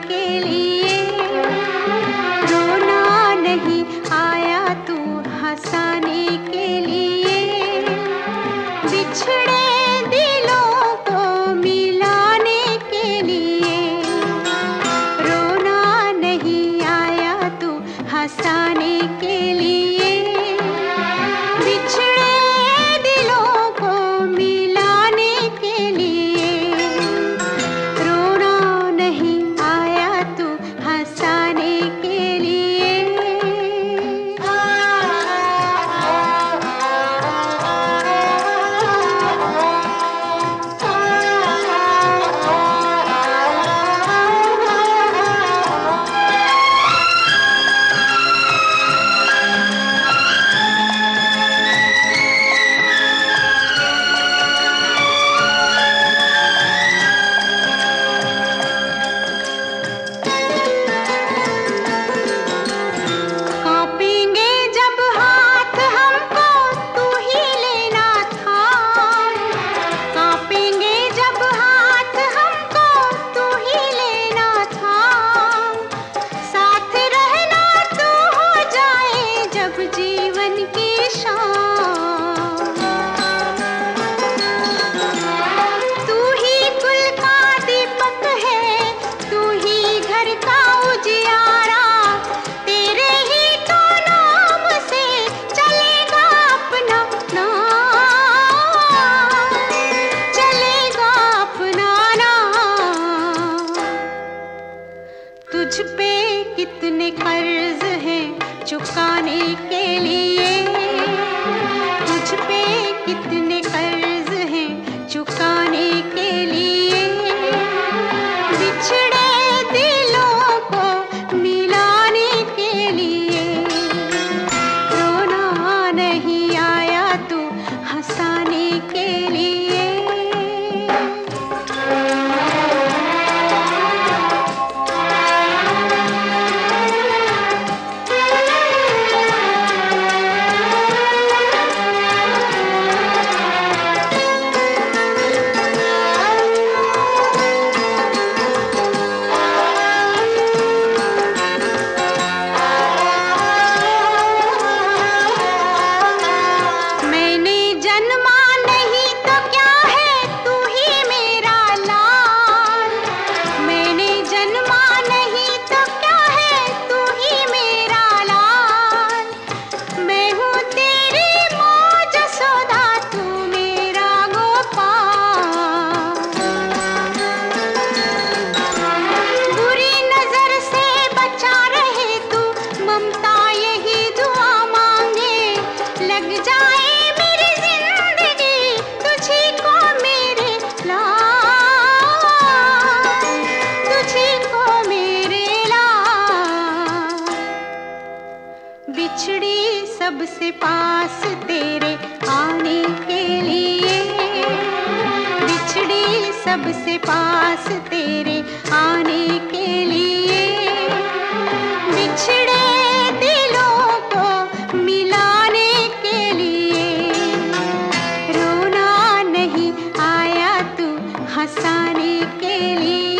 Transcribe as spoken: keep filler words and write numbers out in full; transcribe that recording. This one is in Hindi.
के लिए। रोना नहीं आया तू हंसाने के लिए। बिछड़े दिलों को मिलाने के लिए। रोना नहीं आया तू हंसाने के लिए। बिछड़े दिलों को मिलाने के लिए। रोना नहीं आया तू हंसाने के लिए। तुझ पे कितने कर्ज हैं चुकाने के लिए। तुझ पे कितने कर्ज हैं चुकाने के लिए। बिछड़े दिलों को मिलाने के लिए। रोना नहीं आया तू हंसाने के लिए। बिछड़ी सबसे पास तेरे आने के लिए। बिछड़ी सबसे पास तेरे आने के लिए। बिछड़े दिलों को मिलाने के लिए। रोना नहीं आया तू हंसाने के लिए।